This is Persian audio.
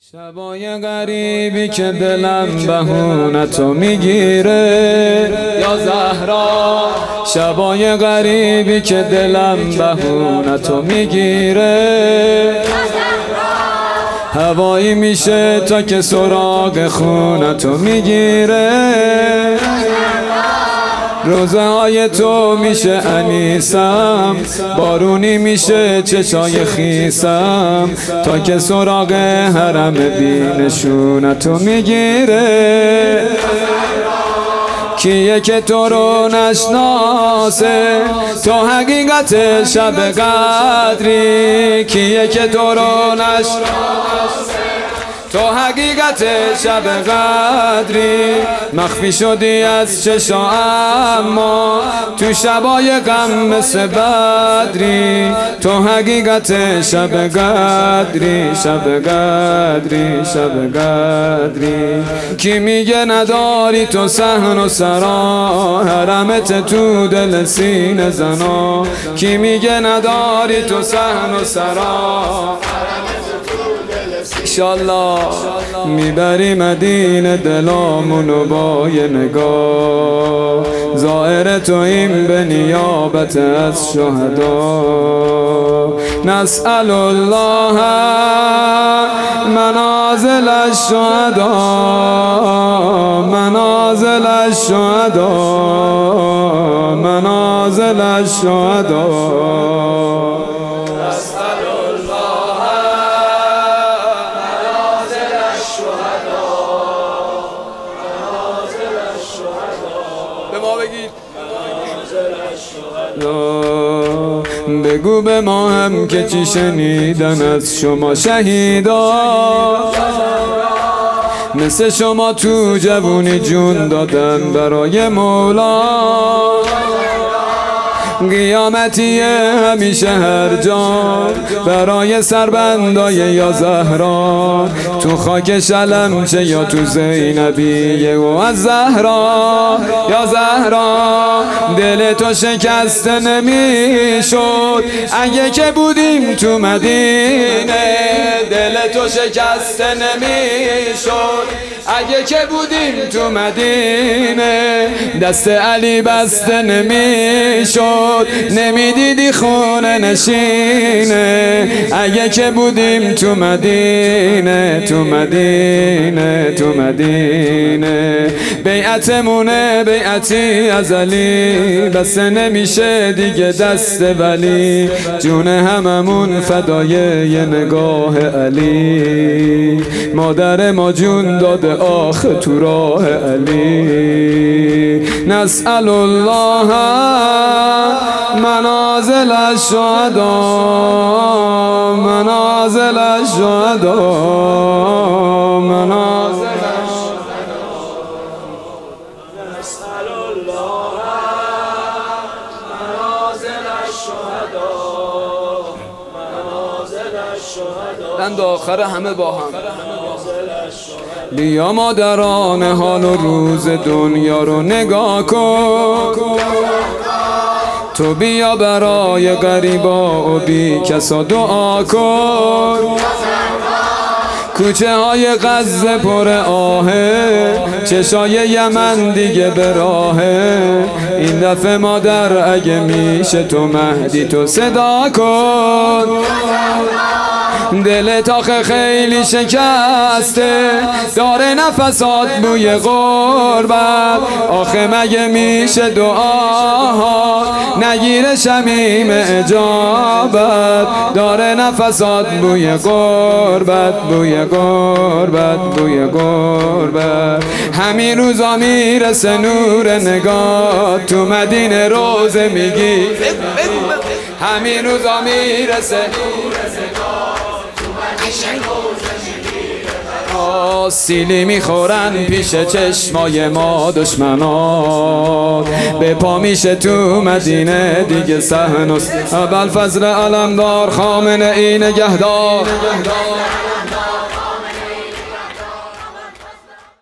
شبای غریبی که دلم بهونتو میگیره یا زهرا، شبای غریبی که دلم بهونتو میگیره، هوایی میشه تا که سراغ خونتو میگیره، روزه های تو میشه انیسم، بارونی میشه چشای خیسم، تا که سراغ حرم بینشونتو میگیره. کیه که تو رو نشناسه تو حقیقت شب قدری، کیه که تو رو نشناسه تو حقیقت شب قدری، مخفی شدی از چشا اما تو شبای غم مثل بدری، تو حقیقت شب قدری، شب قدری، شب قدری. کی میگه نداری تو صحن و سرا، حرمت تو دل سینه زنا، کی میگه نداری تو صحن و سرا، انشالله میبری مدینه دلامونو با یه نگاه، ظاهر تو این به نیابت از شهدا. نسأل الله منازل الشهدا، منازل الشهدا، منازل الشهدا. بگو به ما هم که چی شنیدن از شما شهیدا، مثل شما تو جوونی جون دادن برای مولا، قیامتی همیشه هر جا برای سربندای یا زهرا، تو خاک شلمچه یا تو زینبیه و از زهرا. یا زهرا دل تو شکسته نمیشد اگه که بودیم تو مدینه، دل تو شکسته نمیشد اگه که بودیم تو مدینه، دست علی بسته نمیشد نمیدیدی خونه نشینه، اگه که بودیم تو مدینه، تو مدینه، تو مدینه. بیعتمونه بیعتی از علی، بسته نمیشه دیگه دست ولی، جون هممون فدای یه نگاه علی، مادر ما جون داده آخ تو راه علی. نسأل الله منازل الشهدا، منازل الشهدا، منازل الشهدا. نسأل الله منازل الشهدا، منازل الشهدا. بند آخر همه با هم. بیا مادران حال و روز دنیا رو نگاه کن، تو بیا برای غریبا و بی کسا دعا کن. کوچه های غزه پر آهه، چشای یمن دیگه به راهه، این دفعه مادر اگه میشه تو مهدی تو صدا کن. دل تاخه خیلی شکسته داره نفسات بوی غربت، آخه مگه میشه دعاها نگیره شمیم اجابت، داره نفسات بوی غربت، بوی غربت، بوی غربت. همین روزا میرسه نور نگاه تو مدینه روزه میگی، همین روزا میرسه سیلی میخورن پیش چشمای ما دشمنات، به پا میشه تو مدینه دیگه صحن ابوالفضل علمدار خامنه ای نگهدار.